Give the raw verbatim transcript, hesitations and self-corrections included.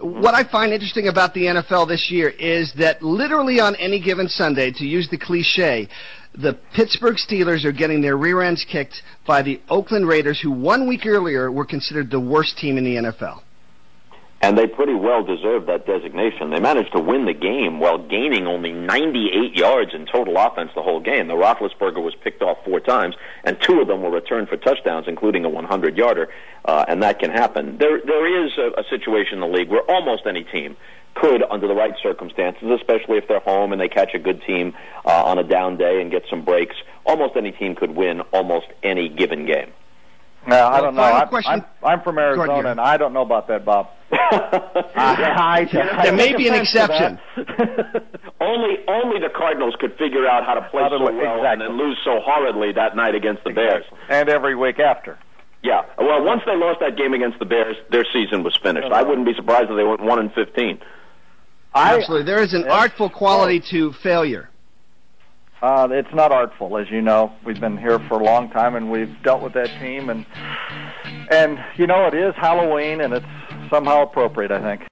what I find interesting about the N F L this year is that literally on any given Sunday, to use the cliche, the Pittsburgh Steelers are getting their rear ends kicked by the Oakland Raiders, who one week earlier were considered the worst team in the N F L. And they pretty well deserved that designation. They managed to win the game while gaining only ninety-eight yards in total offense the whole game. The Roethlisberger was picked off four times, and two of them were returned for touchdowns, including a hundred-yarder, uh, and that can happen. There, there is a, a situation in the league where almost any team could, under the right circumstances, especially if they're home and they catch a good team uh, on a down day and get some breaks, almost any team could win almost any given game. No, I don't know. I'm, question. I'm, I'm from Arizona, and I don't know about that, Bob. I, I, there may be an exception. only, only the Cardinals could figure out how to play so well exactly. and then lose so horridly that night against the exactly. Bears. And every week after. Yeah. Well, once they lost that game against the Bears, their season was finished. I wouldn't be surprised if they went one and fifteen. Absolutely. There is an artful quality to failure. Uh, it's not artful, as you know. We've been here for a long time, and we've dealt with that team. And, and you know, it is Halloween, and it's somehow appropriate, I think.